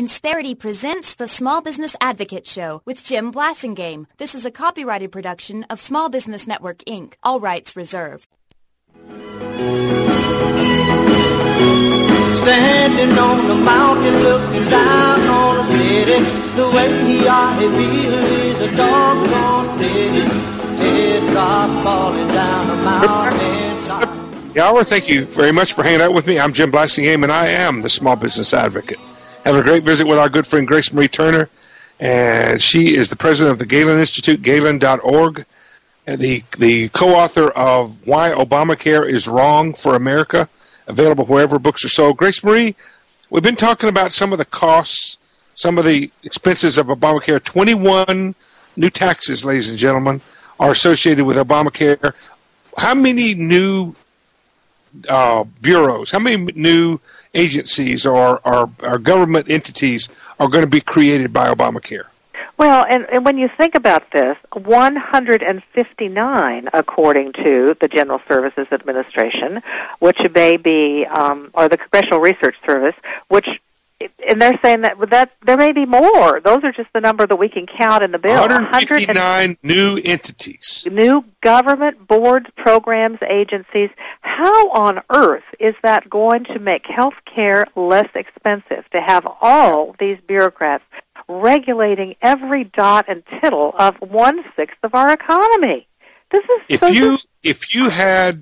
Insperity presents the Small Business Advocate Show with Jim Blasingame. This is a copyrighted production of Small Business Network, Inc., all rights reserved. Standing on the mountain looking down on the city, the way he feels is a doggone pity. Teardrop falling down the mountain. Hour, thank you very much for hanging out with me. I'm Jim Blasingame, and I am the Small Business Advocate. Have a great visit with our good friend Grace Marie Turner, and she is the president of the Galen Institute, galen.org, and the co-author of Why Obamacare is Wrong for America, available wherever books are sold. Grace Marie, we've been talking about some of the costs, some of the expenses of Obamacare. 21 new taxes, ladies and gentlemen, are associated with Obamacare. How many new bureaus, how many new agencies or government entities are going to be created by Obamacare? Well, and when you think about this, 159, according to the General Services Administration, which may be, or the Congressional Research Service, which, and they're saying that there may be more. Those are just the number that we can count in the bill. 159 new entities. New government boards, programs, agencies. How on earth is that going to make health care less expensive to have all these bureaucrats regulating every dot and tittle of 1/6 of our economy? This is if you had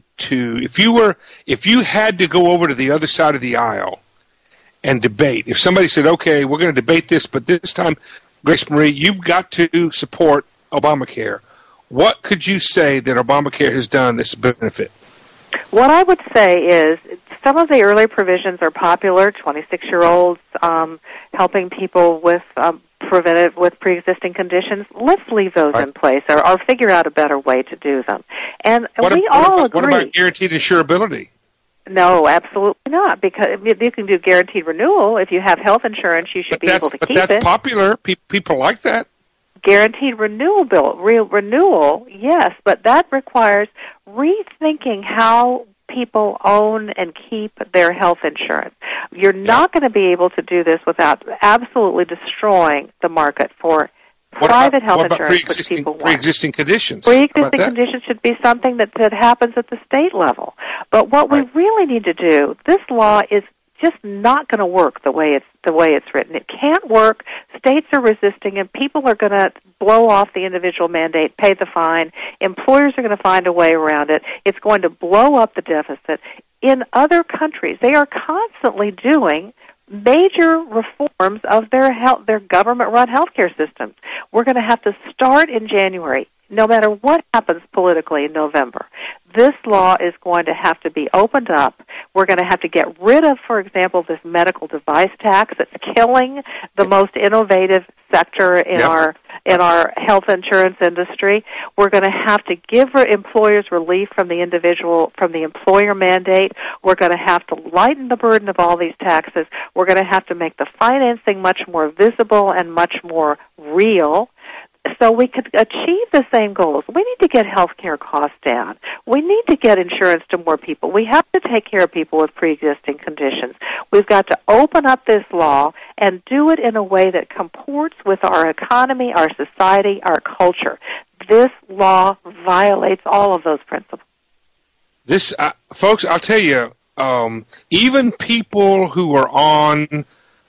to go over to the other side of the aisle and debate. If somebody said, okay, we're going to debate this, but this time, Grace Marie, you've got to support Obamacare. What could you say that Obamacare has done that's a benefit? What I would say is some of the early provisions are popular, 26-year-olds helping people with pre-existing conditions. Let's leave those in place or figure out a better way to do them. And we all agree. What about guaranteed insurability? No, absolutely not, because you can do guaranteed renewal. If you have health insurance, you should be able to keep it. But that's popular. People like that. Guaranteed renewal, yes, but that requires rethinking how people own and keep their health insurance. You're not going to be able to do this without absolutely destroying the market for private health insurance, which people want. Pre-existing conditions? Pre-existing conditions should be something that happens at the state level. But what we really need to do, this law is just not going to work the way it's written. It can't work. States are resisting, and people are going to blow off the individual mandate, pay the fine. Employers are going to find a way around it. It's going to blow up the deficit. In other countries, they are constantly doing major reforms of their government-run healthcare systems. We're going to have to start in January, no matter what happens politically in November. This law is going to have to be opened up. We're going to have to get rid of, for example, this medical device tax that's killing the most innovative sector in our health insurance industry. We're going to have to give employers relief from the employer mandate. We're going to have to lighten the burden of all these taxes. We're going to have to make the financing much more visible and much more real, so we could achieve the same goals. We need to get health care costs down. We need to get insurance to more people. We have to take care of people with pre-existing conditions. We've got to open up this law and do it in a way that comports with our economy, our society, our culture. This law violates all of those principles. This, folks, I'll tell you, even people who are on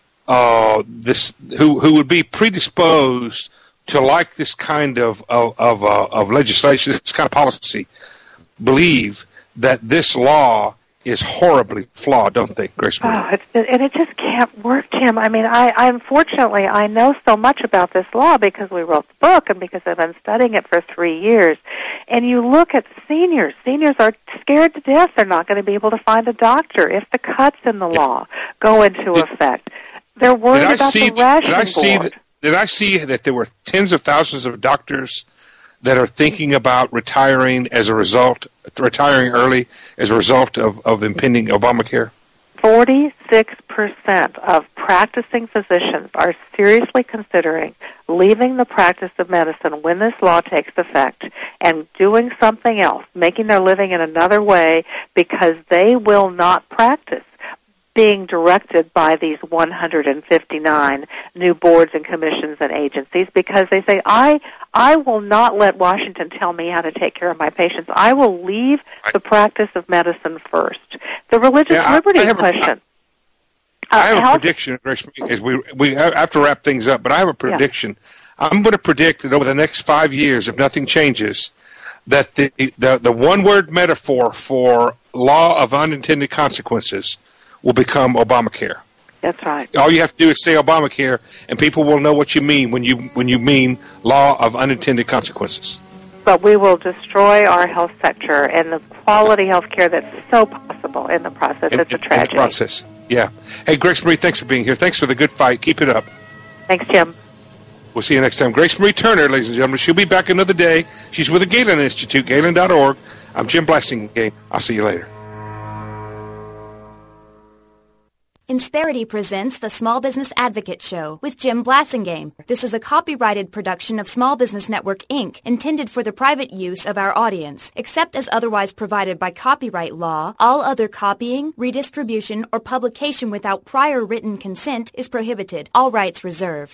who would be predisposed to like this kind of legislation, this kind of policy, believe that this law is horribly flawed, don't they, Grace Marie? And it just can't work, Jim. I mean, unfortunately, I know so much about this law because we wrote the book and because I've been studying it for 3 years. And you look at seniors. Seniors are scared to death they're not going to be able to find a doctor if the cuts in the law go into effect. They're worried about the ration board. Did I see that there were tens of thousands of doctors that are thinking about retiring early as a result of impending Obamacare? 46% of practicing physicians are seriously considering leaving the practice of medicine when this law takes effect and doing something else, making their living in another way because they will not practice. being directed by these 159 new boards and commissions and agencies, because they say, I will not let Washington tell me how to take care of my patients. I will leave the practice of medicine first. The religious liberty question. I have a prediction, Grace, as we have to wrap things up, but I have a prediction. Yeah. I'm going to predict that over the next 5 years, if nothing changes, that the one-word metaphor for law of unintended consequences will become Obamacare. That's right. All you have to do is say Obamacare, and people will know what you mean when you mean law of unintended consequences. But we will destroy our health sector and the quality health care that's so possible in the process. It's a tragedy. In the process, yeah. Hey, Grace Marie, thanks for being here. Thanks for the good fight. Keep it up. Thanks, Jim. We'll see you next time. Grace Marie Turner, ladies and gentlemen. She'll be back another day. She's with the Galen Institute, galen.org. I'm Jim Blasingame. I'll see you later. Insperity presents the Small Business Advocate Show with Jim Blasingame. This is a copyrighted production of Small Business Network, Inc., intended for the private use of our audience. Except as otherwise provided by copyright law, all other copying, redistribution, or publication without prior written consent is prohibited. All rights reserved.